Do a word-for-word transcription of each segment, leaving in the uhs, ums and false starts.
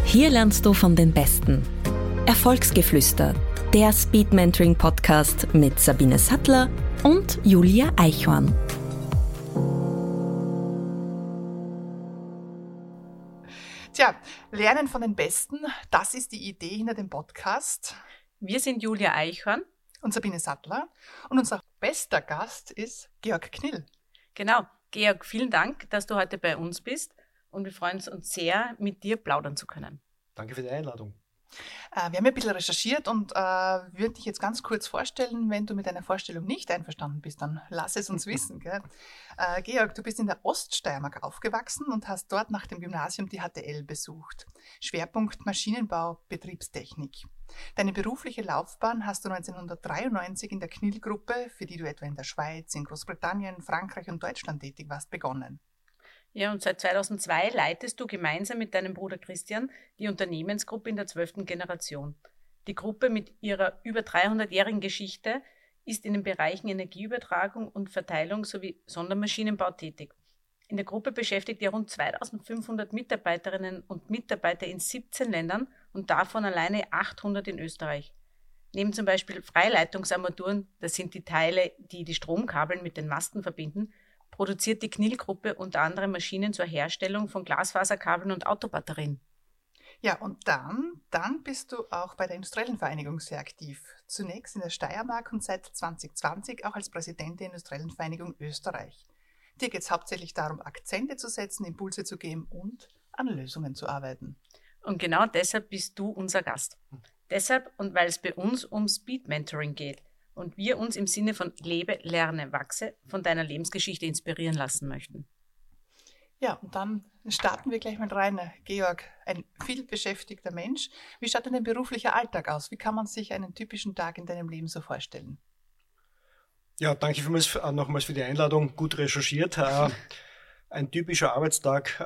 Hier lernst du von den Besten. Erfolgsgeflüster, der Speed Mentoring Podcast mit Sabine Sattler und Julia Eichhorn. Tja, Lernen von den Besten, das ist die Idee hinter dem Podcast. Wir sind Julia Eichhorn und Sabine Sattler und unser bester Gast ist Georg Knill. Genau, Georg, vielen Dank, dass du heute bei uns bist und wir freuen uns sehr, mit dir plaudern zu können. Danke für die Einladung. Äh, wir haben ein bisschen recherchiert und äh, würde dich jetzt ganz kurz vorstellen. Wenn du mit deiner Vorstellung nicht einverstanden bist, dann lass es uns wissen. Gell? Äh, Georg, du bist in der Oststeiermark aufgewachsen und hast dort nach dem Gymnasium die H T L besucht. Schwerpunkt Maschinenbau, Betriebstechnik. Deine berufliche Laufbahn hast du neunzehnhundertdreiundneunzig in der Knill-Gruppe, für die du etwa in der Schweiz, in Großbritannien, Frankreich und Deutschland tätig warst, begonnen. Ja, und seit zweitausendzwei leitest du gemeinsam mit deinem Bruder Christian die Unternehmensgruppe in der zwölften Generation. Die Gruppe mit ihrer über dreihundertjährigen Geschichte ist in den Bereichen Energieübertragung und Verteilung sowie Sondermaschinenbau tätig. In der Gruppe beschäftigt ihr rund zweitausendfünfhundert Mitarbeiterinnen und Mitarbeiter in siebzehn Ländern und davon alleine achthundert in Österreich. Neben zum Beispiel Freileitungsarmaturen, das sind die Teile, die die Stromkabel mit den Masten verbinden, produziert die Knill-Gruppe unter anderem Maschinen zur Herstellung von Glasfaserkabeln und Autobatterien. Ja, und dann, dann bist du auch bei der Industriellen Vereinigung sehr aktiv. Zunächst in der Steiermark und seit zwanzig zwanzig auch als Präsident der Industriellen Vereinigung Österreich. Dir geht es hauptsächlich darum, Akzente zu setzen, Impulse zu geben und an Lösungen zu arbeiten. Und genau deshalb bist du unser Gast. Deshalb und weil es bei uns um Speed Mentoring geht und wir uns im Sinne von Lebe, Lerne, Wachse von deiner Lebensgeschichte inspirieren lassen möchten. Ja, und dann starten wir gleich mal rein. Georg, ein vielbeschäftigter Mensch. Wie schaut denn dein beruflicher Alltag aus? Wie kann man sich einen typischen Tag in deinem Leben so vorstellen? Ja, danke vielmals nochmals für die Einladung. Gut recherchiert. Ein typischer Arbeitstag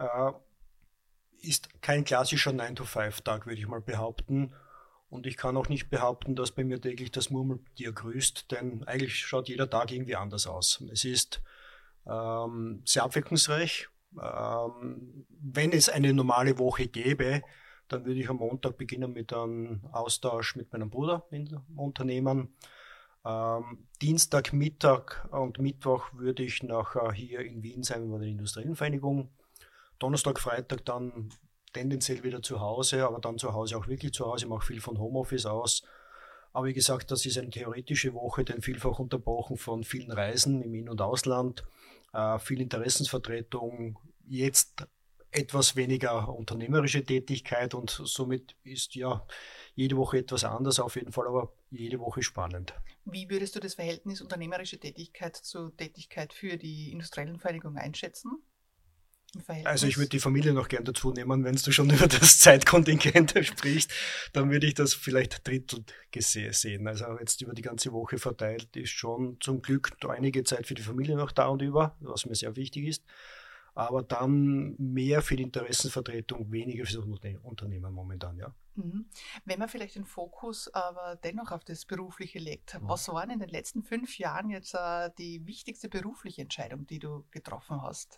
ist kein klassischer nine to five Tag, würde ich mal behaupten. Und ich kann auch nicht behaupten, dass bei mir täglich das Murmeltier grüßt, denn eigentlich schaut jeder Tag irgendwie anders aus. Es ist ähm, sehr abwechslungsreich. Ähm, wenn es eine normale Woche gäbe, dann würde ich am Montag beginnen mit einem Austausch mit meinem Bruder im Unternehmen. Ähm, Dienstag, Mittag und Mittwoch würde ich nachher hier in Wien sein bei der Industriellen Vereinigung. Donnerstag, Freitag dann tendenziell wieder zu Hause, aber dann zu Hause auch wirklich zu Hause. Ich mache viel von Homeoffice aus. Aber wie gesagt, das ist eine theoretische Woche, denn vielfach unterbrochen von vielen Reisen im In- und Ausland, äh, viel Interessensvertretung, jetzt etwas weniger unternehmerische Tätigkeit und somit ist ja jede Woche etwas anders auf jeden Fall, aber jede Woche spannend. Wie würdest du das Verhältnis unternehmerische Tätigkeit zur Tätigkeit für die Industriellen Vereinigung einschätzen? Also ich würde die Familie noch gern dazu nehmen, wenn du schon über das Zeitkontingent sprichst, dann würde ich das vielleicht Drittel sehen. Also jetzt über die ganze Woche verteilt ist schon zum Glück einige Zeit für die Familie noch da und über, was mir sehr wichtig ist. Aber dann mehr für die Interessenvertretung, weniger für das Unternehmen momentan, ja. Mhm. Wenn man vielleicht den Fokus aber dennoch auf das Berufliche legt, mhm. was waren in den letzten fünf Jahren jetzt äh, die wichtigste berufliche Entscheidung, die du getroffen hast?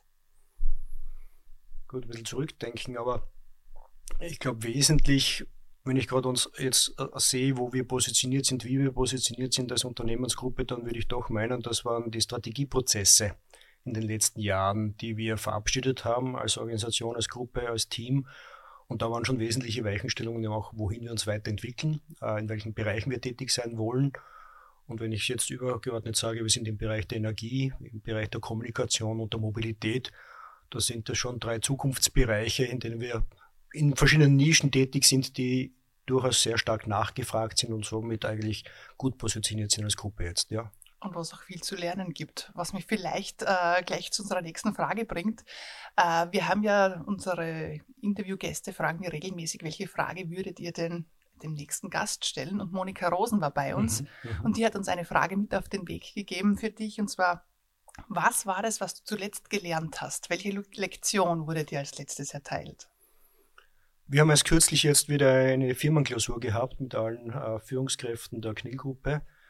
Gut, ein bisschen zurückdenken, aber ich glaube wesentlich, wenn ich gerade uns jetzt äh, sehe, wo wir positioniert sind, wie wir positioniert sind als Unternehmensgruppe, dann würde ich doch meinen, das waren die Strategieprozesse in den letzten Jahren, die wir verabschiedet haben als Organisation, als Gruppe, als Team. Und da waren schon wesentliche Weichenstellungen auch, wohin wir uns weiterentwickeln, äh, in welchen Bereichen wir tätig sein wollen. Und wenn ich jetzt übergeordnet sage, wir sind im Bereich der Energie, im Bereich der Kommunikation und der Mobilität, da sind das schon drei Zukunftsbereiche, in denen wir in verschiedenen Nischen tätig sind, die durchaus sehr stark nachgefragt sind und somit eigentlich gut positioniert sind als Gruppe jetzt, ja. Und was auch viel zu lernen gibt, was mich vielleicht äh, gleich zu unserer nächsten Frage bringt. Äh, wir haben ja unsere Interviewgäste, fragen wir regelmäßig, welche Frage würdet ihr denn dem nächsten Gast stellen? Und Monika Rosen war bei uns mhm, und die hat uns eine Frage mit auf den Weg gegeben für dich, und zwar: Was war das, was du zuletzt gelernt hast? Welche Lektion wurde dir als letztes erteilt? Wir haben erst kürzlich jetzt wieder eine Firmenklausur gehabt mit allen äh, Führungskräften der Knill-Gruppe.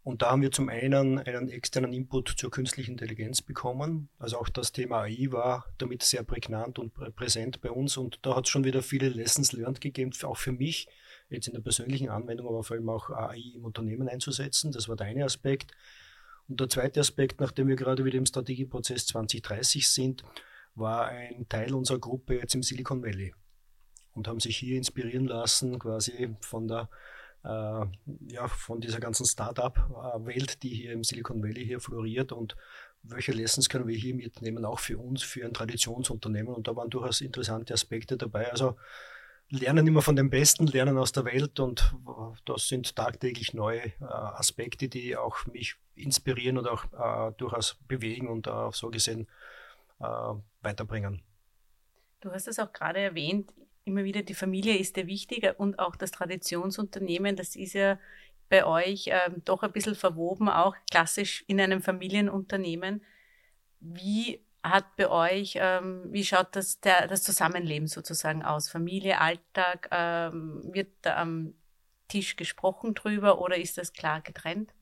Und da haben wir zum einen einen externen Input zur künstlichen Intelligenz bekommen. Also auch das Thema A I war damit sehr prägnant und präsent bei uns. Und da hat es schon wieder viele Lessons learned gegeben, auch für mich, jetzt in der persönlichen Anwendung, aber vor allem auch A I im Unternehmen einzusetzen. Das war der eine Aspekt. Und der zweite Aspekt, nachdem wir gerade wieder im Strategieprozess zwanzig dreißig sind, war ein Teil unserer Gruppe jetzt im Silicon Valley und haben sich hier inspirieren lassen, quasi von der Äh, ja, von dieser ganzen Start-up-Welt, die hier im Silicon Valley hier floriert, und welche Lessons können wir hier mitnehmen, auch für uns, für ein Traditionsunternehmen, und da waren durchaus interessante Aspekte dabei. Also lernen immer von den Besten, lernen aus der Welt, und das sind tagtäglich neue äh, Aspekte, die auch mich inspirieren und auch äh, durchaus bewegen und äh, so gesehen äh, weiterbringen. Du hast es auch gerade erwähnt, immer wieder, die Familie ist dir wichtig und auch das Traditionsunternehmen, das ist ja bei euch ähm, doch ein bisschen verwoben, auch klassisch in einem Familienunternehmen. Wie hat bei euch, ähm, wie schaut das, der, das Zusammenleben sozusagen aus? Familie, Alltag, ähm, wird da am Tisch gesprochen drüber oder ist das klar getrennt?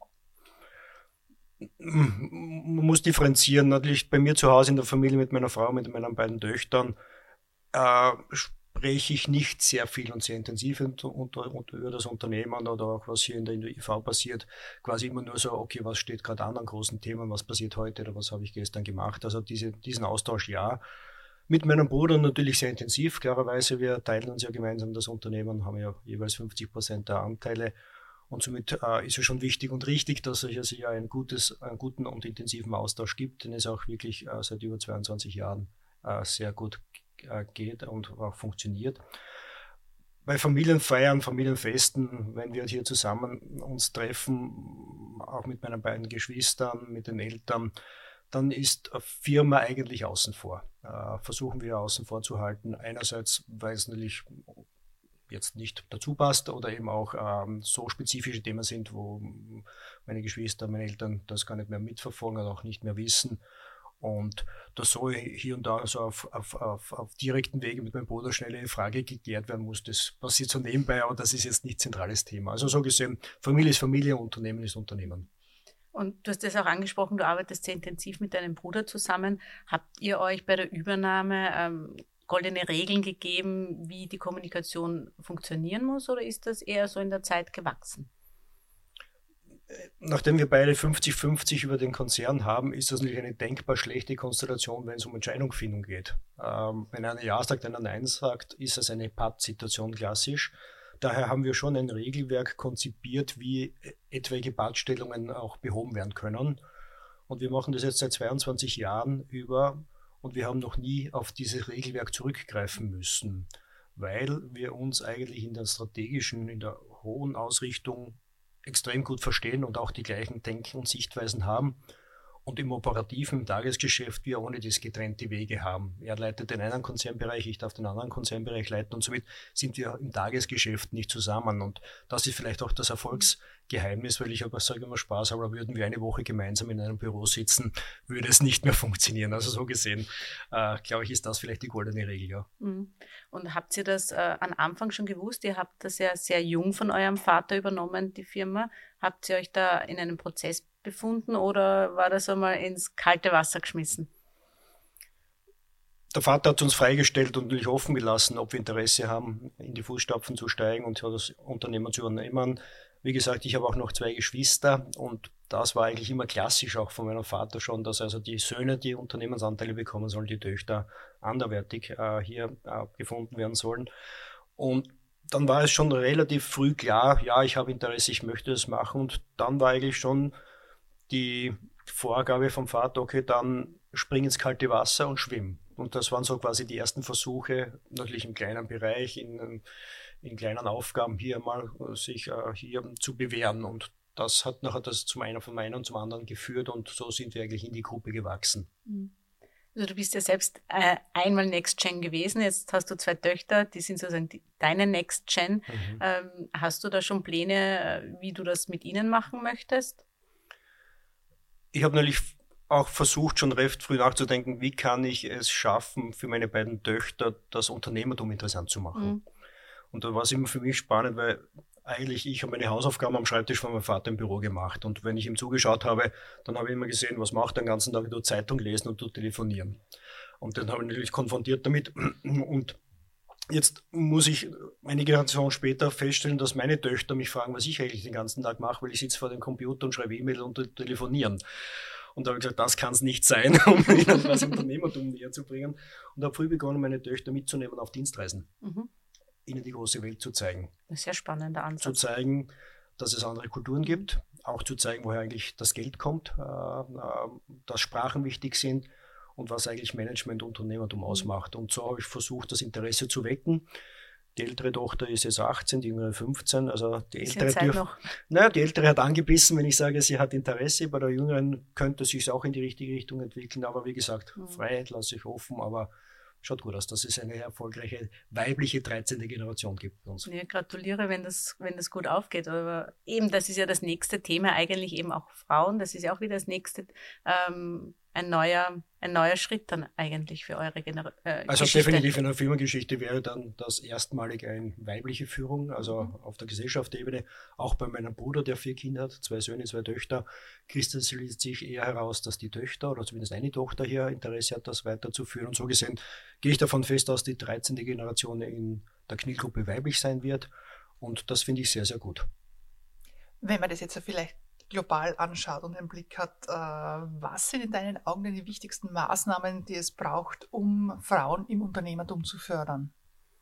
Man muss differenzieren. Natürlich bei mir zu Hause in der Familie mit meiner Frau, mit meinen beiden Töchtern, äh, spreche ich nicht sehr viel und sehr intensiv unter, unter, unter über das Unternehmen oder auch was hier in der I V passiert. Quasi immer nur so, okay, was steht gerade an an großen Themen, was passiert heute oder was habe ich gestern gemacht. Also diese, diesen Austausch ja. Mit meinem Bruder natürlich sehr intensiv. Klarerweise, wir teilen uns ja gemeinsam das Unternehmen, haben ja jeweils fünfzig Prozent der Anteile. Und somit äh, ist es schon wichtig und richtig, dass es also ja ein gutes, einen guten und intensiven Austausch gibt, den es auch wirklich äh, seit über zweiundzwanzig Jahren äh, sehr gut geht und auch funktioniert. Bei Familienfeiern, Familienfesten, wenn wir hier zusammen uns treffen, auch mit meinen beiden Geschwistern, mit den Eltern, dann ist Firma eigentlich außen vor. Äh, versuchen wir außen vor zu halten. Einerseits, weil es natürlich jetzt nicht dazu passt oder eben auch ähm, so spezifische Themen sind, wo meine Geschwister, meine Eltern das gar nicht mehr mitverfolgen oder auch nicht mehr wissen. Und das so hier und da so auf, auf, auf, auf direkten Wege mit meinem Bruder schnell eine Frage geklärt werden muss. Das passiert so nebenbei, aber das ist jetzt nicht zentrales Thema. Also so gesehen, Familie ist Familie, Unternehmen ist Unternehmen. Und du hast das auch angesprochen, du arbeitest sehr intensiv mit deinem Bruder zusammen. Habt ihr euch bei der Übernahme ähm, goldene Regeln gegeben, wie die Kommunikation funktionieren muss, oder ist das eher so in der Zeit gewachsen? Nachdem wir beide fünfzig fünfzig über den Konzern haben, ist das natürlich eine denkbar schlechte Konstellation, wenn es um Entscheidungsfindung geht. Ähm, wenn einer Ja sagt, einer Nein sagt, ist das eine Pattsituation klassisch. Daher haben wir schon ein Regelwerk konzipiert, wie etwaige Pattstellungen auch behoben werden können. Und wir machen das jetzt seit zweiundzwanzig Jahren über und wir haben noch nie auf dieses Regelwerk zurückgreifen müssen, weil wir uns eigentlich in der strategischen, in der hohen Ausrichtung extrem gut verstehen und auch die gleichen Denken und Sichtweisen haben und im operativen, im Tagesgeschäft wir ohne das getrennte Wege haben. Er leitet den einen Konzernbereich, ich darf den anderen Konzernbereich leiten und somit sind wir im Tagesgeschäft nicht zusammen und das ist vielleicht auch das Erfolgsgeheimnis, weil ich aber sage immer Spaß, aber würden wir eine Woche gemeinsam in einem Büro sitzen, würde es nicht mehr funktionieren. Also so gesehen, äh, glaube ich, ist das vielleicht die goldene Regel, ja. Und habt ihr das äh, am Anfang schon gewusst? Ihr habt das ja sehr jung von eurem Vater übernommen, die Firma. Habt ihr euch da in einem Prozess befunden oder war das einmal ins kalte Wasser geschmissen? Der Vater hat uns freigestellt und natürlich offen gelassen, ob wir Interesse haben, in die Fußstapfen zu steigen und das Unternehmen zu übernehmen. Wie gesagt, ich habe auch noch zwei Geschwister und das war eigentlich immer klassisch auch von meinem Vater schon, dass also die Söhne die Unternehmensanteile bekommen sollen, die Töchter anderweitig äh, hier äh, gefunden werden sollen. Und dann war es schon relativ früh klar, ja, ich habe Interesse, ich möchte das machen. Und dann war eigentlich schon die Vorgabe vom Vater, okay, dann spring ins kalte Wasser und schwimm. Und das waren so quasi die ersten Versuche, natürlich im kleinen Bereich, in, in kleinen Aufgaben hier mal sich äh, hier zu bewähren. Und das hat nachher das zum einen von meinem und zum anderen geführt und so sind wir eigentlich in die Gruppe gewachsen. Also du bist ja selbst äh, einmal Next Gen gewesen, jetzt hast du zwei Töchter, die sind sozusagen die, deine Next Gen. Mhm. Ähm, hast du da schon Pläne, wie du das mit ihnen machen möchtest? Ich habe natürlich auch versucht, schon recht früh nachzudenken, wie kann ich es schaffen, für meine beiden Töchter das Unternehmertum interessant zu machen. Mhm. Und da war es immer für mich spannend, weil eigentlich, ich habe meine Hausaufgaben am Schreibtisch von meinem Vater im Büro gemacht. Und wenn ich ihm zugeschaut habe, dann habe ich immer gesehen, was macht er den ganzen Tag, nur Zeitung lesen und telefonieren. Und dann habe ich natürlich konfrontiert damit. Und jetzt muss ich eine Generation später feststellen, dass meine Töchter mich fragen, was ich eigentlich den ganzen Tag mache, weil ich sitze vor dem Computer und schreibe E-Mail und telefonieren. Und da habe ich gesagt, das kann es nicht sein, um ihnen das Unternehmertum näher zu bringen. Und habe früh begonnen, meine Töchter mitzunehmen auf Dienstreisen. Mhm. Ihnen die große Welt zu zeigen. Ein sehr spannender Ansatz. Zu zeigen, dass es andere Kulturen gibt, auch zu zeigen, woher eigentlich das Geld kommt, dass Sprachen wichtig sind und was eigentlich Management und Unternehmertum ausmacht. Und so habe ich versucht, das Interesse zu wecken. Die ältere Tochter ist jetzt achtzehn, die jüngere fünfzehn. Also die ältere, dürf, noch. Naja, die ältere hat angebissen, wenn ich sage, sie hat Interesse. Bei der jüngeren könnte es sich auch in die richtige Richtung entwickeln. Aber wie gesagt, mhm. Freiheit lasse ich offen, aber schaut gut aus, dass es eine erfolgreiche weibliche dreizehnte Generation gibt bei uns. Ja, gratuliere, wenn das, wenn das gut aufgeht. Aber eben, das ist ja das nächste Thema, eigentlich eben auch Frauen. Das ist ja auch wieder das nächste, ähm, ein neuer, ein neuer Schritt dann eigentlich für eure Generation. Äh, also Geschichte. Definitiv in der Firmengeschichte wäre dann das erstmalige eine weibliche Führung, also mhm. auf der Gesellschaftsebene. Auch bei meinem Bruder, der vier Kinder hat, zwei Söhne, zwei Töchter, kristallisiert sich eher heraus, dass die Töchter oder zumindest eine Tochter hier Interesse hat, das weiterzuführen. Und so gesehen gehe ich davon fest, dass die dreizehnte Generation in der Knielgruppe weiblich sein wird. Und das finde ich sehr, sehr gut. Wenn man das jetzt vielleicht global anschaut und einen Blick hat, äh, was sind in deinen Augen denn die wichtigsten Maßnahmen, die es braucht, um Frauen im Unternehmertum zu fördern?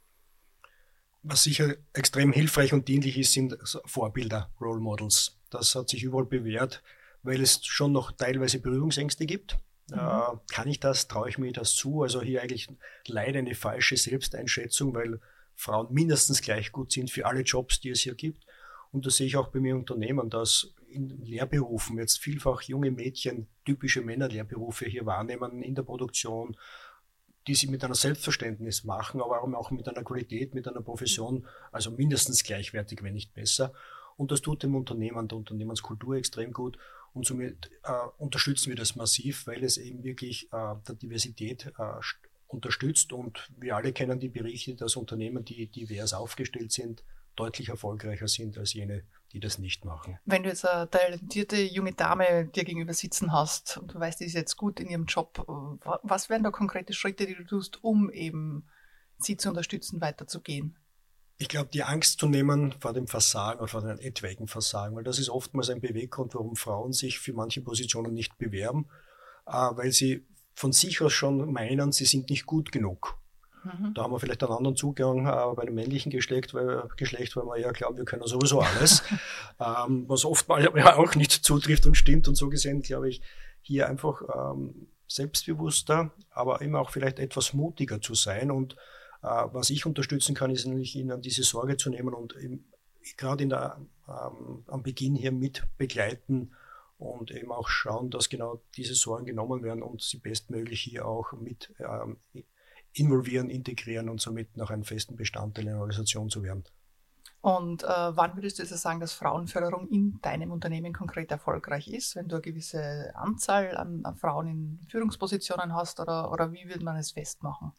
Was sicher extrem hilfreich und dienlich ist, sind Vorbilder, Role Models. Das hat sich überall bewährt, weil es schon noch teilweise Berührungsängste gibt. Mhm. Äh, kann ich das, traue ich mir das zu? Also hier eigentlich leider eine falsche Selbsteinschätzung, weil Frauen mindestens gleich gut sind für alle Jobs, die es hier gibt. Und das sehe ich auch bei mir im Unternehmen, dass in Lehrberufen jetzt vielfach junge Mädchen typische Männerlehrberufe hier wahrnehmen in der Produktion, die sie mit einer Selbstverständnis machen, aber auch mit einer Qualität, mit einer Profession, also mindestens gleichwertig, wenn nicht besser. Und das tut dem Unternehmen, der Unternehmenskultur extrem gut. Und somit äh, unterstützen wir das massiv, weil es eben wirklich äh, der Diversität äh, unterstützt. Und wir alle kennen die Berichte, dass Unternehmen, die divers aufgestellt sind, deutlich erfolgreicher sind als jene, die das nicht machen. Wenn du jetzt eine talentierte junge Dame dir gegenüber sitzen hast und du weißt, die ist jetzt gut in ihrem Job, was wären da konkrete Schritte, die du tust, um eben sie zu unterstützen, weiterzugehen? Ich glaube, die Angst zu nehmen vor dem Versagen oder vor dem etwaigen Versagen, weil das ist oftmals ein Beweggrund, warum Frauen sich für manche Positionen nicht bewerben, weil sie von sich aus schon meinen, sie sind nicht gut genug. Da haben wir vielleicht einen anderen Zugang äh, bei dem männlichen Geschlecht, weil, Geschlecht, weil wir ja glauben, wir können sowieso alles, ähm, was oftmals ja auch nicht zutrifft und stimmt. Und so gesehen, glaube ich, hier einfach ähm, selbstbewusster, aber immer auch vielleicht etwas mutiger zu sein. Und äh, was ich unterstützen kann, ist natürlich ihnen diese Sorge zu nehmen und gerade in der, ähm, am Beginn hier mit begleiten und eben auch schauen, dass genau diese Sorgen genommen werden und sie bestmöglich hier auch mit ähm, involvieren, integrieren und somit noch einen festen Bestandteil einer Organisation zu werden. Und äh, wann würdest du also sagen, dass Frauenförderung in deinem Unternehmen konkret erfolgreich ist, wenn du eine gewisse Anzahl an, an Frauen in Führungspositionen hast, oder, oder wie würde man es festmachen?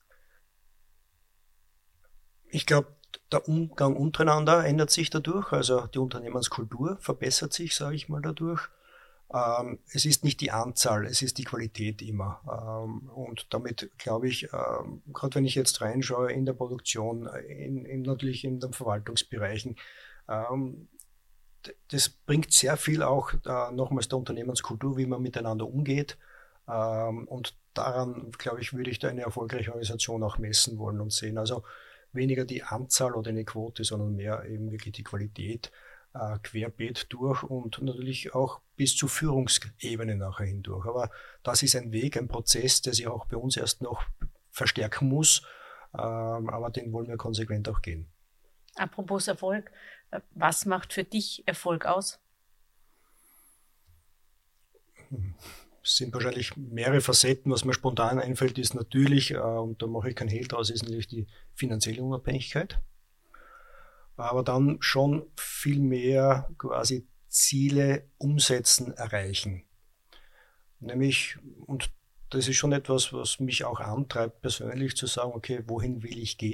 Ich glaube, der Umgang untereinander ändert sich dadurch, also die Unternehmenskultur verbessert sich, sage ich mal, dadurch. Ähm, es ist nicht die Anzahl, es ist die Qualität immer. Ähm, und damit glaube ich, ähm, gerade wenn ich jetzt reinschaue in der Produktion, in, in, natürlich in den Verwaltungsbereichen, ähm, das bringt sehr viel auch äh, nochmals der Unternehmenskultur, wie man miteinander umgeht. Ähm, und daran, glaube ich, würde ich da eine erfolgreiche Organisation auch messen wollen und sehen. Also weniger die Anzahl oder eine Quote, sondern mehr eben wirklich die Qualität. Querbeet durch und natürlich auch bis zur Führungsebene nachher hindurch. Aber das ist ein Weg, ein Prozess, der sich auch bei uns erst noch verstärken muss, aber den wollen wir konsequent auch gehen. Apropos Erfolg, was macht für dich Erfolg aus? Es sind wahrscheinlich mehrere Facetten. Was mir spontan einfällt, ist natürlich, und da mache ich kein Hehl draus, ist natürlich die finanzielle Unabhängigkeit. Aber dann schon viel mehr quasi Ziele umsetzen, erreichen. Nämlich, und das ist schon etwas, was mich auch antreibt, persönlich zu sagen, okay, wohin will ich gehen?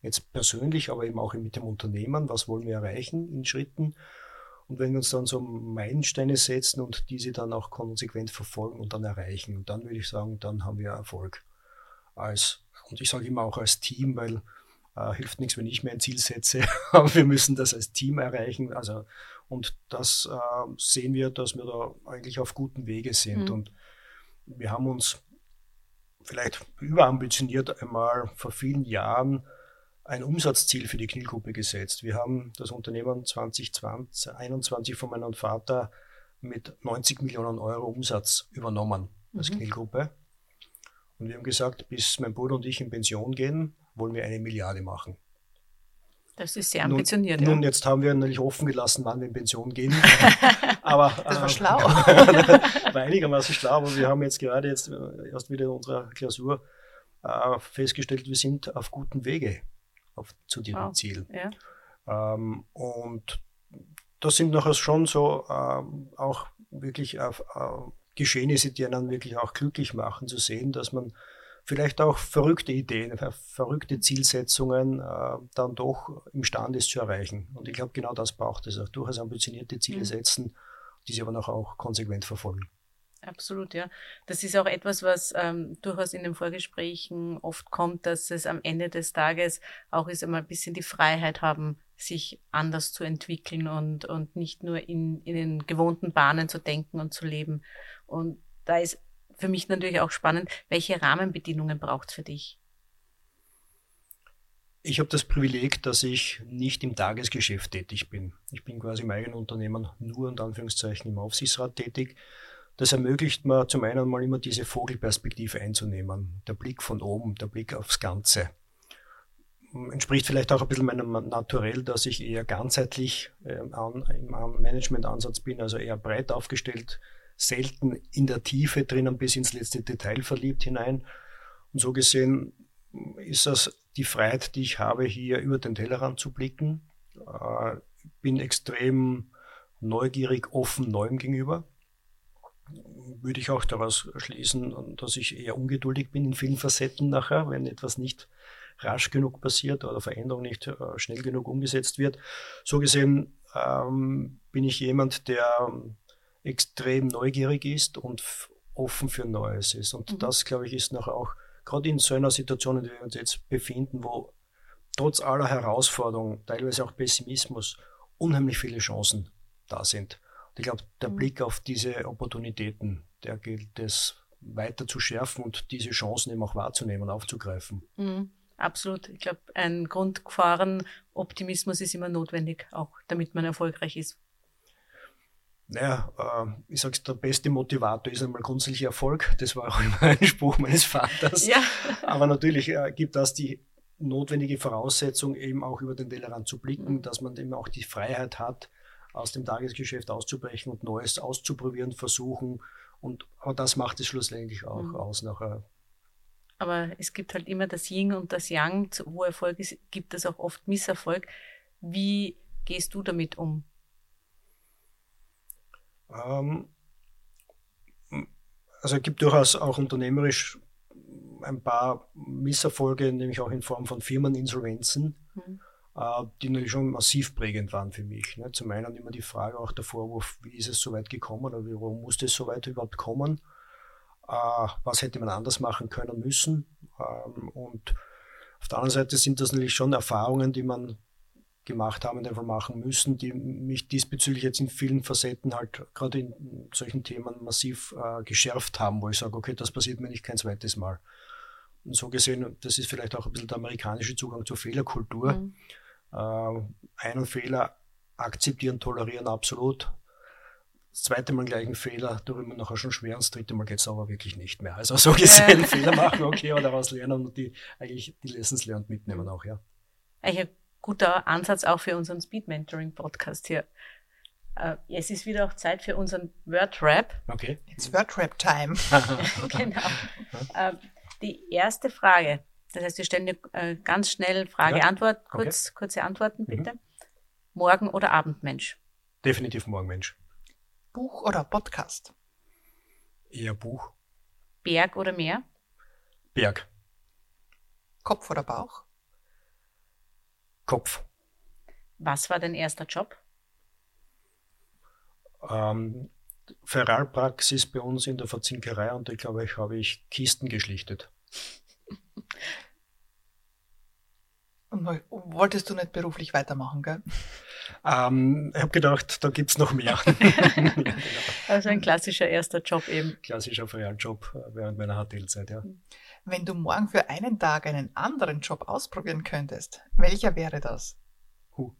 Jetzt persönlich, aber eben auch mit dem Unternehmen, was wollen wir erreichen in Schritten. Und wenn wir uns dann so Meilensteine setzen und diese dann auch konsequent verfolgen und dann erreichen, dann würde ich sagen, dann haben wir Erfolg. Als, und ich sage immer auch als Team, weil äh, hilft nichts, wenn ich mir ein Ziel setze, aber wir müssen das als Team erreichen. Also, und das äh, sehen wir, dass wir da eigentlich auf gutem Wege sind. Mhm. Und wir haben uns vielleicht überambitioniert einmal vor vielen Jahren ein Umsatzziel für die K N I L-Gruppe gesetzt. Wir haben das Unternehmen zwanzig einundzwanzig von meinem Vater mit neunzig Millionen Euro Umsatz übernommen als mhm. K N I L-Gruppe. Und wir haben gesagt, bis mein Bruder und ich in Pension gehen, wollen wir eine Milliarde machen. Das ist sehr ambitioniert. Nun, ja. nun jetzt haben wir natürlich offen gelassen, wann wir in Pension gehen. aber, das war äh, schlau. war einigermaßen schlau, aber wir haben jetzt gerade jetzt erst wieder in unserer Klausur äh, festgestellt, wir sind auf gutem Wege auf, zu diesem wow. Ziel. Ja. Ähm, und das sind nachher schon so äh, auch wirklich äh, Geschehnisse, die einen wirklich auch glücklich machen, zu sehen, dass man vielleicht auch verrückte Ideen, verrückte Zielsetzungen äh, dann doch imstande ist zu erreichen. Und ich glaube, genau das braucht es auch. Durchaus ambitionierte Ziele mhm. setzen, die sie aber noch auch konsequent verfolgen. Absolut, ja. Das ist auch etwas, was ähm, durchaus in den Vorgesprächen oft kommt, dass es am Ende des Tages auch ist, einmal ein bisschen die Freiheit haben, sich anders zu entwickeln und, und nicht nur in, in den gewohnten Bahnen zu denken und zu leben. Und da ist für mich natürlich auch spannend, welche Rahmenbedingungen braucht es für dich? Ich habe das Privileg, dass ich nicht im Tagesgeschäft tätig bin. Ich bin quasi im eigenen Unternehmen nur in Anführungszeichen im Aufsichtsrat tätig. Das ermöglicht mir zum einen mal immer diese Vogelperspektive einzunehmen. Der Blick von oben, der Blick aufs Ganze. Entspricht vielleicht auch ein bisschen meinem Naturell, dass ich eher ganzheitlich äh, an, im Managementansatz bin, also eher breit aufgestellt, selten in der Tiefe drinnen bis ins letzte Detail verliebt hinein. Und so gesehen ist das die Freiheit, die ich habe, hier über den Tellerrand zu blicken. Äh, bin extrem neugierig, offen Neuem gegenüber. Würde ich auch daraus schließen, dass ich eher ungeduldig bin in vielen Facetten nachher, wenn etwas nicht rasch genug passiert oder Veränderung nicht äh, schnell genug umgesetzt wird. So gesehen ähm, bin ich jemand, der extrem neugierig ist und f- offen für Neues ist. Und mhm. das, glaube ich, ist nachher auch, gerade in so einer Situation, in der wir uns jetzt befinden, wo trotz aller Herausforderungen, teilweise auch Pessimismus, unheimlich viele Chancen da sind. Und ich glaube, der mhm. Blick auf diese Opportunitäten, der gilt es weiter zu schärfen und diese Chancen eben auch wahrzunehmen und aufzugreifen. Mhm. Absolut. Ich glaube, ein grundgefahren Optimismus ist immer notwendig, auch damit man erfolgreich ist. Naja, äh, ich sage es, der beste Motivator ist einmal grundsätzlich Erfolg. Das war auch immer ein Spruch meines Vaters. Ja. Aber natürlich äh, gibt das die notwendige Voraussetzung, eben auch über den Tellerrand zu blicken, mhm. dass man eben auch die Freiheit hat, aus dem Tagesgeschäft auszubrechen und Neues auszuprobieren, versuchen. Und aber das macht es schlussendlich auch mhm. aus nachher. Aber es gibt halt immer das Yin und das Yang. Wo Erfolg ist, gibt es auch oft Misserfolg. Wie gehst du damit um? Ähm, also es gibt durchaus auch unternehmerisch ein paar Misserfolge, nämlich auch in Form von Firmeninsolvenzen, mhm. äh, die natürlich schon massiv prägend waren für mich. Ne? Zum einen immer die Frage, auch der Vorwurf, wie ist es so weit gekommen oder warum musste es so weit überhaupt kommen? Äh, was hätte man anders machen können müssen? Ähm, und auf der anderen Seite sind das natürlich schon Erfahrungen, die man gemacht haben und einfach machen müssen, die mich diesbezüglich jetzt in vielen Facetten halt gerade in solchen Themen massiv äh, geschärft haben, wo ich sage, okay, das passiert mir nicht kein zweites Mal. Und so gesehen, das ist vielleicht auch ein bisschen der amerikanische Zugang zur Fehlerkultur. Mhm. Äh, einen Fehler akzeptieren, tolerieren, absolut. Das zweite Mal gleich einen Fehler, darüber nachher schon schwer, und das dritte Mal geht es aber wirklich nicht mehr. Also so gesehen, ja. Fehler machen, okay, aber daraus lernen und die eigentlich die Lessons learned mitnehmen auch, ja. Ich guter Ansatz auch für unseren Speed-Mentoring-Podcast hier. Äh, es ist wieder auch Zeit für unseren Word-Rap. Okay. It's Word-Rap-Time. Genau. äh, die erste Frage, das heißt, wir stellen dir äh, ganz schnell Frage-Antwort, kurz, okay. kurze Antworten bitte. Mhm. Morgen- oder Abendmensch? Definitiv Morgenmensch. Buch oder Podcast? Eher Buch. Berg oder Meer? Berg. Kopf oder Bauch? Kopf. Was war dein erster Job? Ähm, Ferialpraxis bei uns in der Verzinkerei und ich glaube, ich habe ich Kisten geschlichtet. Und wolltest du nicht beruflich weitermachen, gell? Ähm, ich habe gedacht, da gibt es noch mehr. Also ein klassischer erster Job eben. Klassischer Ferialjob während meiner H T L-Zeit, ja. Wenn du morgen für einen Tag einen anderen Job ausprobieren könntest, welcher wäre das? Huh.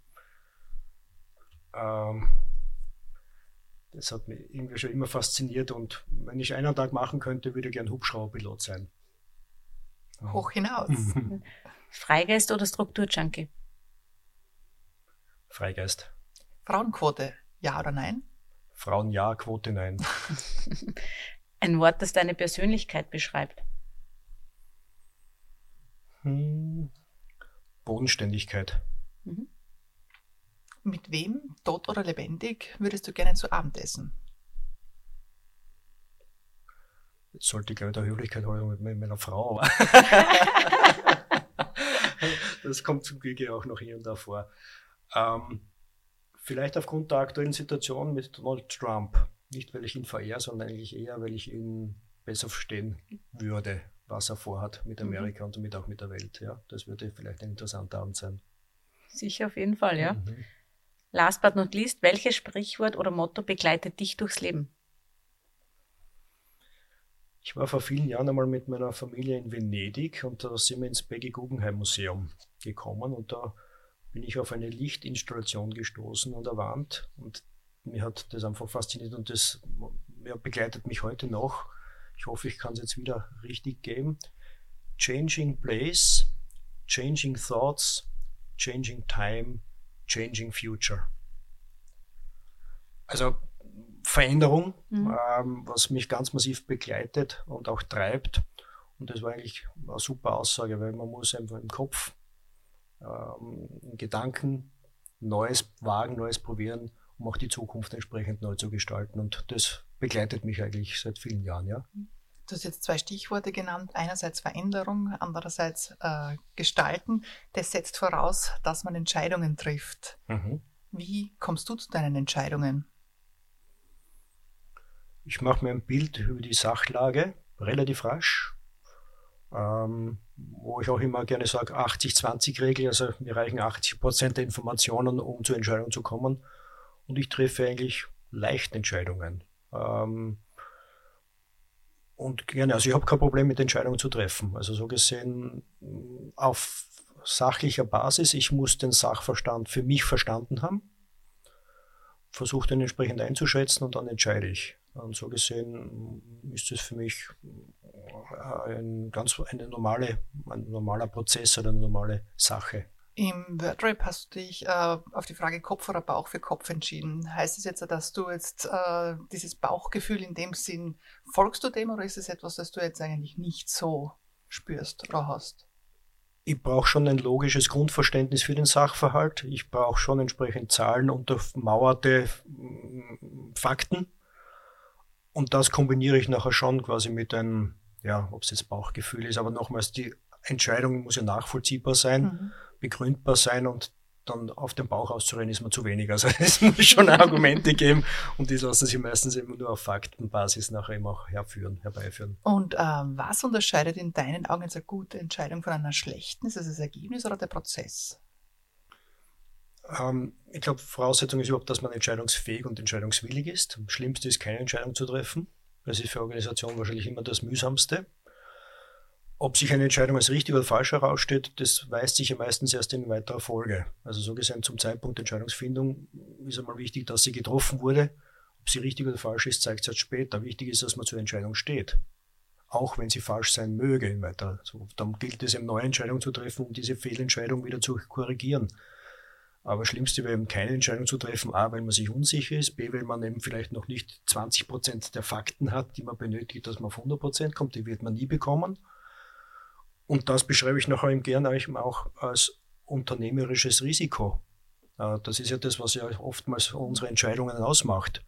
Ähm, das hat mich irgendwie schon immer fasziniert und wenn ich einen Tag machen könnte, würde ich gern Hubschrauberpilot sein. Hoch hinaus. Freigeist oder Strukturjunkie? Freigeist. Frauenquote, ja oder nein? Frauen ja, Quote nein. Ein Wort, das deine Persönlichkeit beschreibt? Hm. Bodenständigkeit. Mhm. Mit wem, tot oder lebendig, würdest du gerne zu Abend essen? Jetzt sollte ich, glaube ich, der Höflichkeit halten mit meiner Frau. Das kommt zum Glück auch noch hier und da vor. Ähm, vielleicht aufgrund der aktuellen Situation mit Donald Trump. Nicht, weil ich ihn verehre, sondern eigentlich eher, weil ich ihn besser verstehen würde, was er vorhat mit Amerika mhm. und damit auch mit der Welt. Ja, das würde vielleicht ein interessanter Abend sein. Sicher, auf jeden Fall, ja. Mhm. Last but not least, welches Sprichwort oder Motto begleitet dich durchs Leben? Ich war vor vielen Jahren einmal mit meiner Familie in Venedig und da sind wir ins Peggy Guggenheim Museum gekommen und da bin ich auf eine Lichtinstallation gestoßen an der Wand und mir hat das einfach fasziniert und das ja, begleitet mich heute noch. Ich hoffe, ich kann es jetzt wieder richtig geben. Changing place, changing thoughts, changing time, changing future. Also Veränderung, mhm. ähm, was mich ganz massiv begleitet und auch treibt. Und das war eigentlich eine super Aussage, weil man muss einfach im Kopf, ähm, in Gedanken Neues wagen, Neues probieren, um auch die Zukunft entsprechend neu zu gestalten. Und das begleitet mich eigentlich seit vielen Jahren, ja. Du hast jetzt zwei Stichworte genannt. Einerseits Veränderung, andererseits äh, Gestalten. Das setzt voraus, dass man Entscheidungen trifft. Mhm. Wie kommst du zu deinen Entscheidungen? Ich mache mir ein Bild über die Sachlage, relativ rasch, ähm, wo ich auch immer gerne sage, achtzig zwanzig Regel, also mir reichen achtzig Prozent der Informationen, um zur Entscheidung zu kommen. Und ich treffe eigentlich leicht Entscheidungen. Ähm, und gerne, also ich habe kein Problem mit Entscheidungen zu treffen. Also so gesehen auf sachlicher Basis, ich muss den Sachverstand für mich verstanden haben, versuche den entsprechend einzuschätzen und dann entscheide ich. Und so gesehen ist es für mich ein ganz eine normale, ein normaler Prozess oder eine normale Sache. Im Wordrap hast du dich äh, auf die Frage Kopf oder Bauch für Kopf entschieden. Heißt es jetzt, dass du jetzt äh, dieses Bauchgefühl in dem Sinn, folgst du dem oder ist es etwas, das du jetzt eigentlich nicht so spürst oder hast? Ich brauche schon ein logisches Grundverständnis für den Sachverhalt. Ich brauche schon entsprechend Zahlen untermauerte Fakten. Und das kombiniere ich nachher schon quasi mit einem, ja, ob es jetzt Bauchgefühl ist, aber nochmals, die Entscheidung muss ja nachvollziehbar sein, mhm. begründbar sein und dann auf den Bauch auszureden ist mir zu wenig. Also es muss schon Argumente geben und die lassen sich meistens immer nur auf Faktenbasis nachher eben auch herführen, herbeiführen. Und ähm, was unterscheidet in deinen Augen jetzt eine gute Entscheidung von einer schlechten? Ist es das Ergebnis oder der Prozess? Ähm, ich glaube, Voraussetzung ist überhaupt, dass man entscheidungsfähig und entscheidungswillig ist. Am schlimmsten ist, keine Entscheidung zu treffen. Das ist für Organisationen wahrscheinlich immer das Mühsamste. Ob sich eine Entscheidung als richtig oder falsch herausstellt, das weist sich ja meistens erst in weiterer Folge. Also so gesehen zum Zeitpunkt der Entscheidungsfindung ist einmal wichtig, dass sie getroffen wurde. Ob sie richtig oder falsch ist, zeigt sich erst später. Wichtig ist, dass man zur Entscheidung steht. Auch wenn sie falsch sein möge in weiterer. So, dann gilt es, eine neue Entscheidung zu treffen, um diese Fehlentscheidung wieder zu korrigieren. Aber das Schlimmste wäre eben keine Entscheidung zu treffen, A, weil man sich unsicher ist, B, weil man eben vielleicht noch nicht zwanzig Prozent der Fakten hat, die man benötigt, dass man auf hundert Prozent kommt, die wird man nie bekommen. Und das beschreibe ich nachher eben gerne auch als unternehmerisches Risiko. Das ist ja das, was ja oftmals unsere Entscheidungen ausmacht.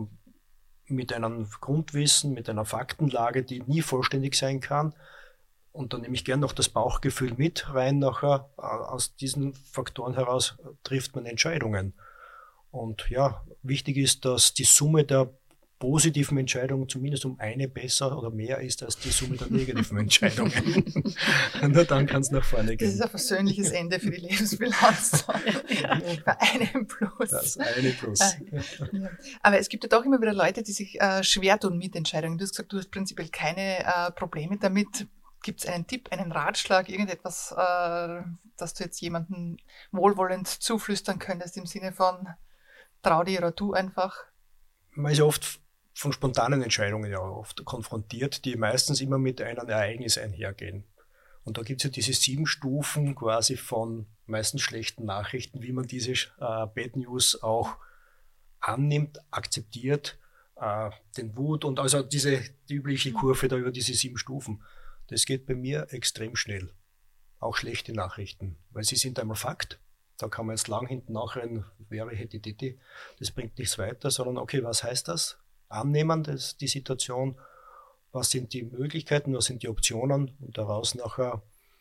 Mit einem Grundwissen, mit einer Faktenlage, die nie vollständig sein kann, Und dann nehme ich gern noch das Bauchgefühl mit rein. Nachher aus diesen Faktoren heraus trifft man Entscheidungen. Und ja, wichtig ist, dass die Summe der positiven Entscheidungen zumindest um eine besser oder mehr ist als die Summe der negativen Entscheidungen. Nur dann kann es nach vorne gehen. Das ist ein versöhnliches Ende für die Lebensbilanz. Bei einem Plus. Das eine Plus. Ja. Aber es gibt ja doch immer wieder Leute, die sich äh, schwer tun mit Entscheidungen. Du hast gesagt, du hast prinzipiell keine äh, Probleme damit. Gibt es einen Tipp, einen Ratschlag, irgendetwas, äh, das du jetzt jemandem wohlwollend zuflüstern könntest im Sinne von trau dir oder tu einfach? Man ist ja oft von spontanen Entscheidungen ja oft konfrontiert, die meistens immer mit einem Ereignis einhergehen. Und da gibt es ja diese sieben Stufen quasi von meistens schlechten Nachrichten, wie man diese äh, Bad News auch annimmt, akzeptiert, äh, den Wut und also diese die übliche Kurve da über diese sieben Stufen. Das geht bei mir extrem schnell. Auch schlechte Nachrichten, weil sie sind einmal Fakt. Da kann man jetzt lang hinten nachrennen, wäre, hätte, hätte. Das bringt nichts weiter, sondern okay, was heißt das? Annehmen, das, die Situation, was sind die Möglichkeiten, was sind die Optionen und daraus nachher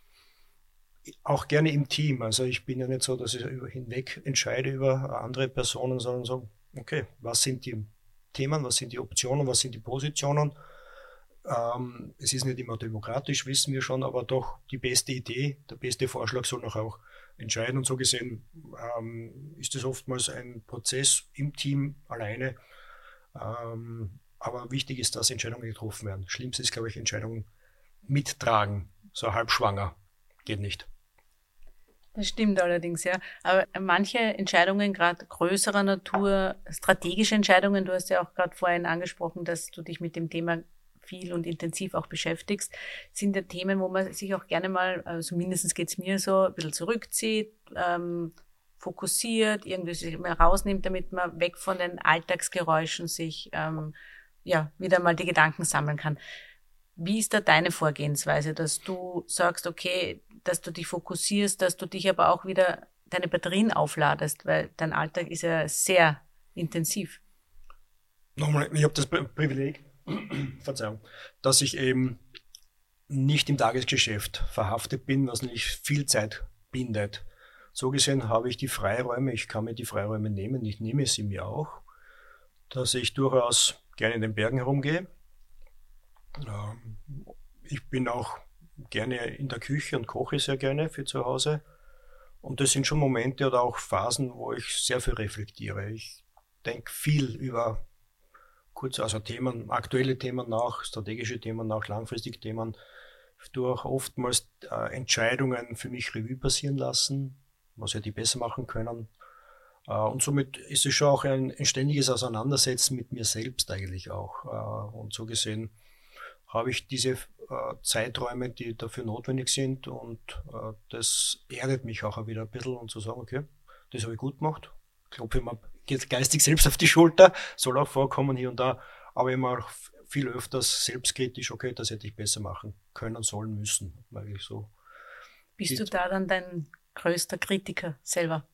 auch gerne im Team. Also ich bin ja nicht so, dass ich über hinweg entscheide über andere Personen, sondern so, okay, was sind die Themen, was sind die Optionen, was sind die Positionen. Ähm, es ist nicht immer demokratisch, wissen wir schon, aber doch die beste Idee, der beste Vorschlag soll noch auch entscheiden. Und so gesehen ähm, ist es oftmals ein Prozess im Team alleine. Ähm, aber wichtig ist, dass Entscheidungen getroffen werden. Schlimmste ist, glaube ich, Entscheidungen mittragen. So halb schwanger geht nicht. Das stimmt allerdings, ja. Aber manche Entscheidungen, gerade größerer Natur, strategische Entscheidungen, du hast ja auch gerade vorhin angesprochen, dass du dich mit dem Thema viel und intensiv auch beschäftigst, sind ja Themen, wo man sich auch gerne mal, also mindestens geht es mir so, ein bisschen zurückzieht, ähm, fokussiert, irgendwie sich mal rausnimmt, damit man weg von den Alltagsgeräuschen sich ähm, ja wieder mal die Gedanken sammeln kann. Wie ist da deine Vorgehensweise, dass du sagst, okay, dass du dich fokussierst, dass du dich aber auch wieder deine Batterien aufladest, weil dein Alltag ist ja sehr intensiv. Nochmal, ich habe das Privileg, Verzeihung, dass ich eben nicht im Tagesgeschäft verhaftet bin, was nicht viel Zeit bindet. So gesehen habe ich die Freiräume, ich kann mir die Freiräume nehmen, ich nehme sie mir auch, dass ich durchaus gerne in den Bergen herumgehe. Ich bin auch gerne in der Küche und koche sehr gerne für zu Hause. Und das sind schon Momente oder auch Phasen, wo ich sehr viel reflektiere. Ich denke viel über kurz, also Themen, aktuelle Themen nach, strategische Themen nach, langfristige Themen, durch oftmals äh, Entscheidungen für mich Revue passieren lassen, was ja die besser machen können. Äh, und somit ist es schon auch ein, ein ständiges Auseinandersetzen mit mir selbst eigentlich auch. Äh, und so gesehen habe ich diese äh, Zeiträume, die dafür notwendig sind und äh, das erdet mich auch wieder ein bisschen und zu sagen, okay, das habe ich gut gemacht, klopfe mir geistig selbst auf die Schulter, soll auch vorkommen hier und da, aber immer auch viel öfters selbstkritisch, okay, das hätte ich besser machen können, sollen, müssen, eigentlich so. Bist du da dann dein größter Kritiker selber?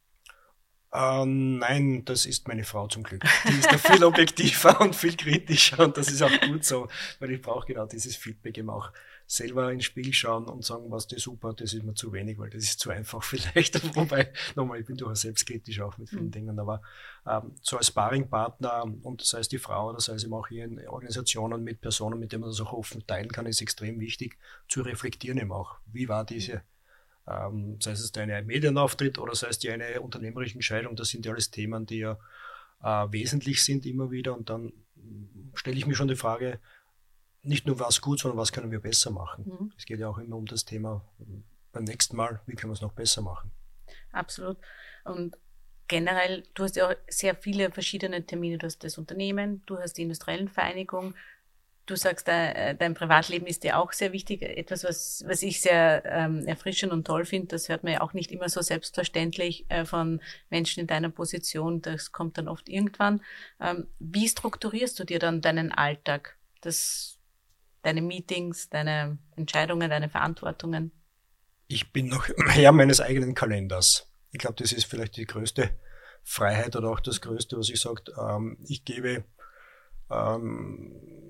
Äh, nein, das ist meine Frau zum Glück. Die ist da viel objektiver und viel kritischer und das ist auch gut so, weil ich brauche genau dieses Feedback eben auch selber ins Spiel schauen und sagen, was das super, das ist mir zu wenig, weil das ist zu einfach vielleicht. Wobei, nochmal, ich bin durchaus selbstkritisch auch mit vielen mhm. Dingen, aber ähm, so als Sparringpartner und sei es die Frau oder sei es eben auch hier in Organisationen mit Personen, mit denen man das auch offen teilen kann, ist extrem wichtig zu reflektieren eben auch. Wie war diese Ähm, sei es ein Medienauftritt oder sei es die eine unternehmerische Entscheidung, das sind ja alles Themen, die ja äh, wesentlich sind immer wieder und dann stelle ich mir schon die Frage, nicht nur was gut, sondern was können wir besser machen. Mhm. Es geht ja auch immer um das Thema beim nächsten Mal, wie können wir es noch besser machen. Absolut. Und generell, du hast ja auch sehr viele verschiedene Termine, du hast das Unternehmen, du hast die industriellen Vereinigung. Du sagst, dein Privatleben ist dir auch sehr wichtig. Etwas, was, was ich sehr ähm, erfrischend und toll finde, das hört man ja auch nicht immer so selbstverständlich äh, von Menschen in deiner Position. Das kommt dann oft irgendwann. Ähm, wie strukturierst du dir dann deinen Alltag? Das, deine Meetings, deine Entscheidungen, deine Verantwortungen? Ich bin noch Herr meines eigenen Kalenders. Ich glaube, das ist vielleicht die größte Freiheit oder auch das Größte, was ich sage. Ähm, ich gebe ähm,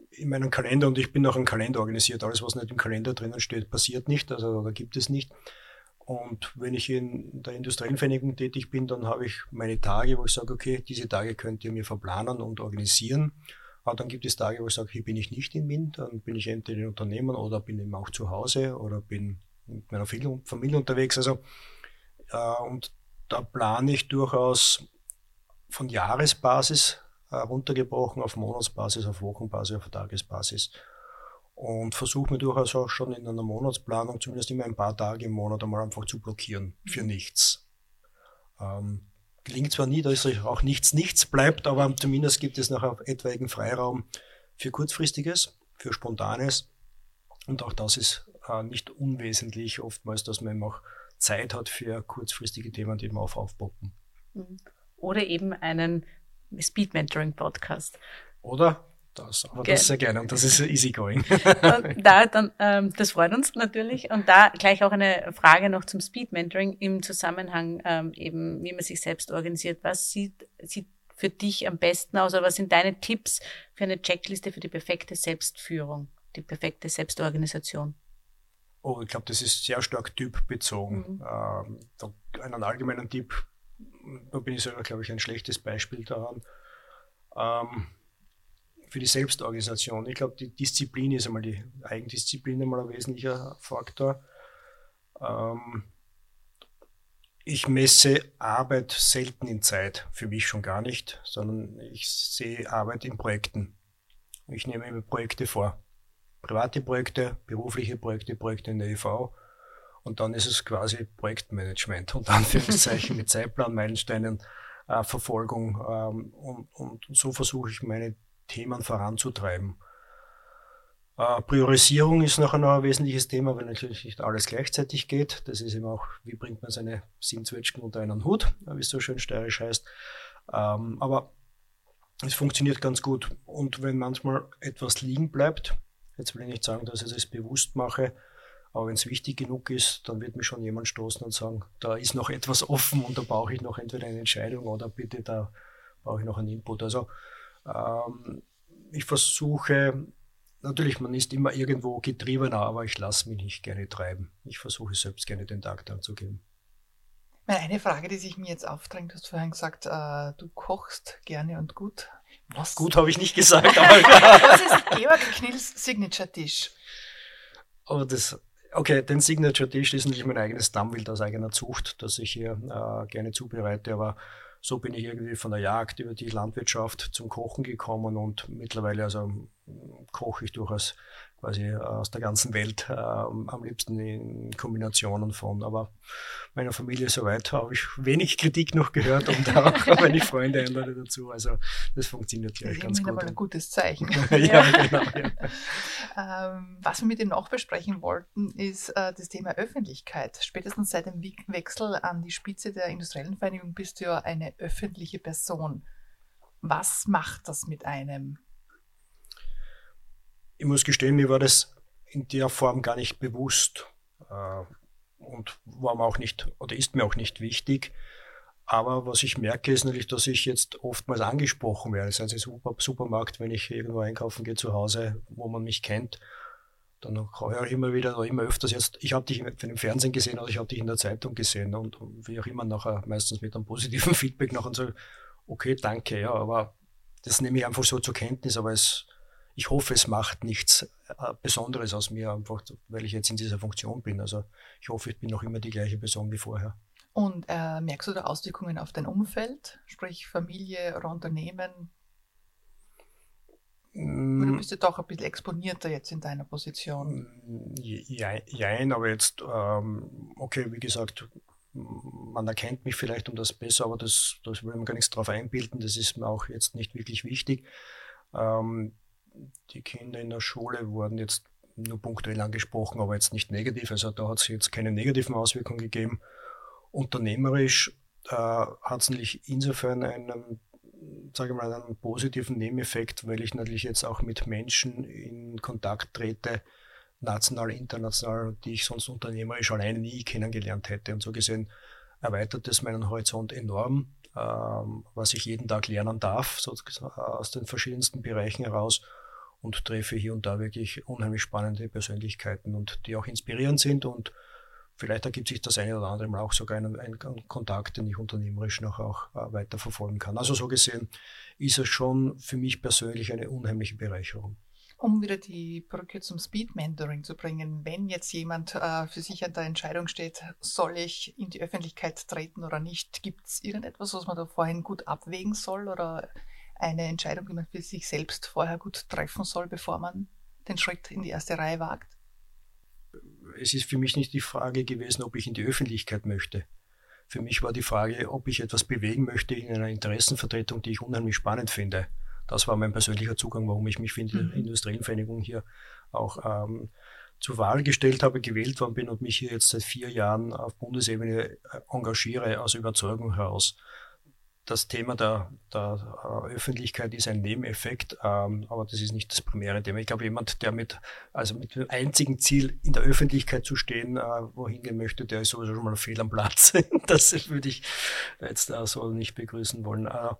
in meinem Kalender, und ich bin auch ein Kalender organisiert, alles, was nicht im Kalender drinnen steht, passiert nicht, also da gibt es nicht. Und wenn ich in der industriellen Vereinigung tätig bin, dann habe ich meine Tage, wo ich sage, okay, diese Tage könnt ihr mir verplanen und organisieren. Aber dann gibt es Tage, wo ich sage, hier bin ich nicht in Wien, dann bin ich entweder in Unternehmen oder bin eben auch zu Hause oder bin mit meiner Familie unterwegs. Also, äh, und da plane ich durchaus von Jahresbasis äh, runtergebrochen auf Monatsbasis, auf Wochenbasis, auf Tagesbasis. Und versuche mir durchaus auch schon in einer Monatsplanung zumindest immer ein paar Tage im Monat einmal einfach zu blockieren für nichts. Ähm, gelingt zwar nie, dass auch nichts nichts bleibt, aber zumindest gibt es noch etwaigen Freiraum für Kurzfristiges, für Spontanes. Und auch das ist äh, nicht unwesentlich oftmals, dass man eben auch Zeit hat für kurzfristige Themen, die eben auf aufpoppen. Oder eben einen Speed-Mentoring-Podcast. Oder? Das, aber Ge- das sehr gerne und das ist easygoing. Und da dann, ähm, das freut uns natürlich. Und da gleich auch eine Frage noch zum Speed-Mentoring im Zusammenhang ähm, eben, wie man sich selbst organisiert. Was sieht, sieht für dich am besten aus, oder was sind deine Tipps für eine Checkliste für die perfekte Selbstführung, die perfekte Selbstorganisation? Oh, ich glaube, das ist sehr stark typbezogen. Mhm. Ähm, da, einen allgemeinen Tipp, da bin ich selber, glaube ich, ein schlechtes Beispiel daran. Ähm, Für die Selbstorganisation. Ich glaube, die Disziplin ist einmal, die Eigendisziplin einmal ein wesentlicher Faktor. Ähm, ich messe Arbeit selten in Zeit, für mich schon gar nicht, sondern ich sehe Arbeit in Projekten. Ich nehme mir Projekte vor. Private Projekte, berufliche Projekte, Projekte in der E V. Und dann ist es quasi Projektmanagement, unter Anführungszeichen mit Zeitplan, Meilensteinen, äh, Verfolgung. Ähm, und, und so versuche ich meine Themen voranzutreiben. Äh, Priorisierung ist nachher noch ein wesentliches Thema, weil natürlich nicht alles gleichzeitig geht. Das ist eben auch, wie bringt man seine sieben Zwetschgen unter einen Hut, wie es so schön steirisch heißt. Ähm, aber es funktioniert ganz gut. Und wenn manchmal etwas liegen bleibt, jetzt will ich nicht sagen, dass ich das bewusst mache, aber wenn es wichtig genug ist, dann wird mich schon jemand stoßen und sagen, da ist noch etwas offen und da brauche ich noch entweder eine Entscheidung oder bitte, da brauche ich noch einen Input. Also ich versuche, natürlich, man ist immer irgendwo getriebener, aber ich lasse mich nicht gerne treiben. Ich versuche selbst gerne den Tag dann zu geben. Eine Frage, die sich mir jetzt aufdrängt, du hast vorhin gesagt, äh, du kochst gerne und gut. Was? Gut habe ich nicht gesagt. Aber was ist Georg Knils Signature-Tisch? Oh, das, okay, den Signature-Tisch ist natürlich mein eigenes Stammwild aus eigener Zucht, das ich hier äh, gerne zubereite, aber so bin ich irgendwie von der Jagd über die Landwirtschaft zum Kochen gekommen und mittlerweile also koche ich durchaus quasi aus der ganzen Welt, äh, am liebsten in Kombinationen von. Aber meiner Familie soweit habe ich wenig Kritik noch gehört und auch wenn ich Freunde einlade dazu. Also das funktioniert gleich ganz gut. Das ist aber ein gutes Zeichen. Ja, genau. Ja. Ähm, was wir mit dir noch besprechen wollten, ist äh, das Thema Öffentlichkeit. Spätestens seit dem Wechsel an die Spitze der Industriellen Vereinigung bist du ja eine öffentliche Person. Was macht das mit einem? Ich muss gestehen, mir war das in der Form gar nicht bewusst äh, und war mir auch nicht oder ist mir auch nicht wichtig. Aber was ich merke, ist natürlich, dass ich jetzt oftmals angesprochen werde. Sei es im Supermarkt, wenn ich irgendwo einkaufen gehe zu Hause, wo man mich kennt, dann höre ich immer wieder oder immer öfters jetzt, ich habe dich im Fernsehen gesehen oder ich habe dich in der Zeitung gesehen und wie auch immer nachher meistens mit einem positiven Feedback nachher so, okay, danke, ja, aber das nehme ich einfach so zur Kenntnis, aber es ich hoffe, es macht nichts äh, Besonderes aus mir, einfach weil ich jetzt in dieser Funktion bin. Also ich hoffe, ich bin noch immer die gleiche Person wie vorher. Und äh, merkst du da Auswirkungen auf dein Umfeld, sprich Familie oder Unternehmen? Mm. Du bist ja doch ein bisschen exponierter jetzt in deiner Position. Jein, aber jetzt, ähm, okay, wie gesagt, man erkennt mich vielleicht um das besser, aber das, das will man gar nichts drauf einbilden, das ist mir auch jetzt nicht wirklich wichtig. Ähm, Die Kinder in der Schule wurden jetzt nur punktuell angesprochen, aber jetzt nicht negativ. Also da hat es jetzt keine negativen Auswirkungen gegeben. Unternehmerisch äh, hat es natürlich insofern einen, sage ich mal, einen positiven Nebeneffekt, weil ich natürlich jetzt auch mit Menschen in Kontakt trete, national, international, die ich sonst unternehmerisch alleine nie kennengelernt hätte. Und so gesehen erweitert es meinen Horizont enorm, ähm, was ich jeden Tag lernen darf, sozusagen aus den verschiedensten Bereichen heraus. und treffe hier und da wirklich unheimlich spannende Persönlichkeiten und die auch inspirierend sind und vielleicht ergibt sich das eine oder andere Mal auch sogar ein, ein Kontakt, den ich unternehmerisch noch auch äh, weiter verfolgen kann. Also so gesehen ist es schon für mich persönlich eine unheimliche Bereicherung. Um wieder die Brücke zum Speed-Mentoring zu bringen, wenn jetzt jemand äh, für sich an der Entscheidung steht, soll ich in die Öffentlichkeit treten oder nicht, gibt es irgendetwas, was man da vorhin gut abwägen soll oder eine Entscheidung, die man für sich selbst vorher gut treffen soll, bevor man den Schritt in die erste Reihe wagt? Es ist für mich nicht die Frage gewesen, ob ich in die Öffentlichkeit möchte. Für mich war die Frage, ob ich etwas bewegen möchte in einer Interessenvertretung, die ich unheimlich spannend finde. Das war mein persönlicher Zugang, warum ich mich für die mhm. Industrienvereinigung hier auch ähm, zur Wahl gestellt habe, gewählt worden bin und mich hier jetzt seit vier Jahren auf Bundesebene engagiere, aus Überzeugung heraus. Das Thema der, der Öffentlichkeit ist ein Nebeneffekt, ähm, aber das ist nicht das primäre Thema. Ich glaube, jemand, der mit, also mit dem einzigen Ziel, in der Öffentlichkeit zu stehen, äh, wohin gehen möchte, der ist sowieso schon mal fehl am Platz. Das würde ich jetzt äh, so nicht begrüßen wollen. Äh,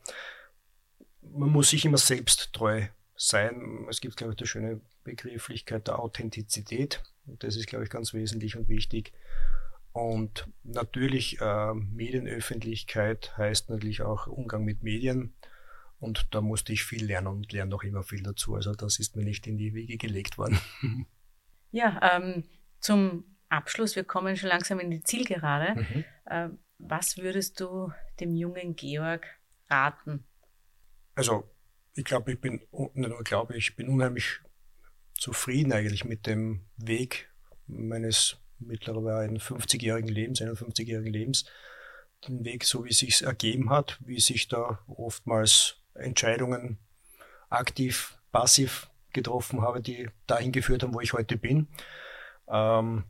man muss sich immer selbst treu sein. Es gibt, glaube ich, die schöne Begrifflichkeit der Authentizität. Und das ist, glaube ich, ganz wesentlich und wichtig. Und natürlich äh, Medienöffentlichkeit heißt natürlich auch Umgang mit Medien. Und da musste ich viel lernen und lerne noch immer viel dazu. Also das ist mir nicht in die Wiege gelegt worden. Ja, ähm, zum Abschluss, wir kommen schon langsam in die Zielgerade. Mhm. Äh, was würdest du dem jungen Georg raten? Also ich glaube, ich bin, nicht nur glaube ich, bin unheimlich zufrieden eigentlich mit dem Weg meines mittlerweile fünfzigjährigen Lebens, einundfünfzigjährigen Lebens, den Weg, so wie es sich ergeben hat, wie sich da oftmals Entscheidungen aktiv, passiv getroffen habe, die dahin geführt haben, wo ich heute bin. Ähm,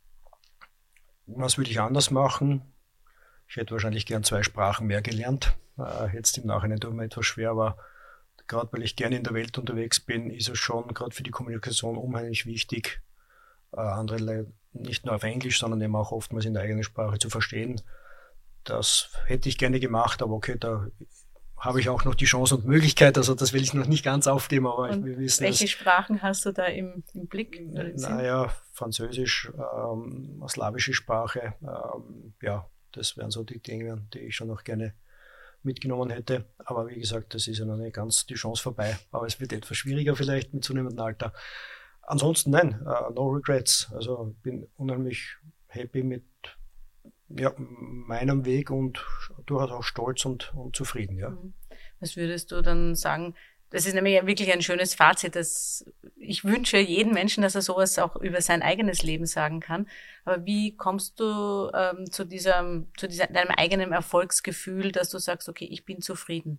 was würde ich anders machen? Ich hätte wahrscheinlich gern zwei Sprachen mehr gelernt. Äh, jetzt im Nachhinein tut mir etwas schwer, aber gerade weil ich gerne in der Welt unterwegs bin, ist es schon gerade für die Kommunikation unheimlich wichtig, äh, andere Leute nicht nur auf Englisch, sondern eben auch oftmals in der eigenen Sprache zu verstehen. Das hätte ich gerne gemacht, aber okay, da habe ich auch noch die Chance und Möglichkeit, also das will ich noch nicht ganz aufgeben, aber und wir wissen, welche Sprachen hast du da im, im Blick? Naja, Französisch, ähm, slawische Sprache, ähm, ja, das wären so die Dinge, die ich schon noch gerne mitgenommen hätte. Aber wie gesagt, das ist ja noch nicht ganz die Chance vorbei. Aber es wird etwas schwieriger vielleicht mit zunehmendem Alter. Ansonsten nein, uh, no regrets. Also bin unheimlich happy mit ja, meinem Weg und durchaus auch stolz und, und zufrieden. Ja. Was würdest du dann sagen? Das ist nämlich wirklich ein schönes Fazit. Dass ich wünsche jedem Menschen, dass er sowas auch über sein eigenes Leben sagen kann. Aber wie kommst du ähm, zu diesem, zu dieser, deinem eigenen Erfolgsgefühl, dass du sagst, okay, ich bin zufrieden?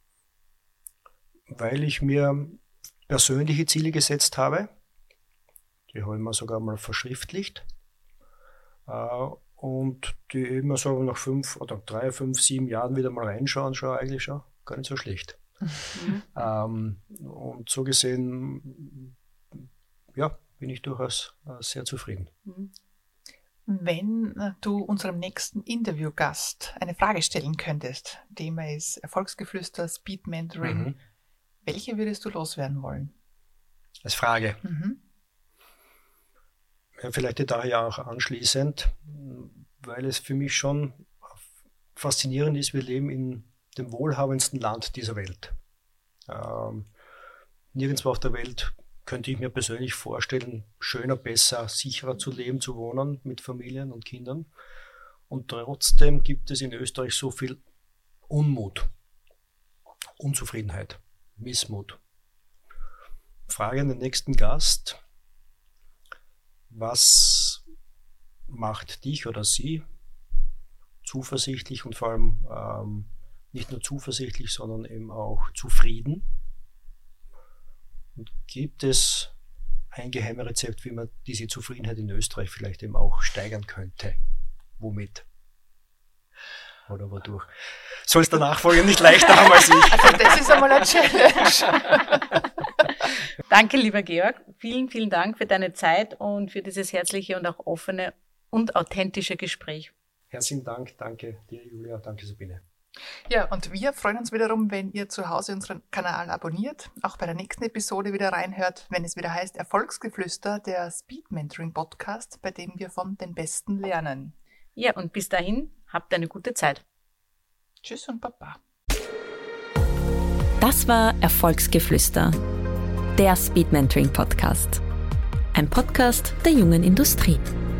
Weil ich mir persönliche Ziele gesetzt habe. Die habe ich mir sogar mal verschriftlicht. Äh, und die immer so nach fünf oder drei, fünf, sieben Jahren wieder mal reinschauen, schau eigentlich schon gar nicht so schlecht. Mhm. Ähm, und so gesehen, ja, bin ich durchaus äh, sehr zufrieden. Wenn du unserem nächsten Interviewgast eine Frage stellen könntest, Thema ist Erfolgsgeflüster, Speed Mentoring, mhm. welche würdest du loswerden wollen? Als Frage? Mhm. Ja, vielleicht daher auch anschließend, weil es für mich schon faszinierend ist, wir leben in dem wohlhabendsten Land dieser Welt. Ähm, nirgendwo auf der Welt könnte ich mir persönlich vorstellen, schöner, besser, sicherer zu leben, zu wohnen mit Familien und Kindern. Und trotzdem gibt es in Österreich so viel Unmut, Unzufriedenheit, Missmut. Frage an den nächsten Gast: Was macht dich oder sie zuversichtlich und vor allem ähm, nicht nur zuversichtlich, sondern eben auch zufrieden? Und gibt es ein Geheimrezept, wie man diese Zufriedenheit in Österreich vielleicht eben auch steigern könnte? Womit? Oder wodurch? Soll es der Nachfolger nicht leichter haben als ich? Also das ist einmal eine Challenge. Danke, lieber Georg. Vielen, vielen Dank für deine Zeit und für dieses herzliche und auch offene und authentische Gespräch. Herzlichen Dank. Danke dir, Julia. Danke, Sabine. Ja, und wir freuen uns wiederum, wenn ihr zu Hause unseren Kanal abonniert, auch bei der nächsten Episode wieder reinhört, wenn es wieder heißt Erfolgsgeflüster, der Speed Mentoring Podcast, bei dem wir von den Besten lernen. Ja, und bis dahin, habt eine gute Zeit. Tschüss und Baba. Das war Erfolgsgeflüster, der Speed Mentoring Podcast. Ein Podcast der jungen Industrie.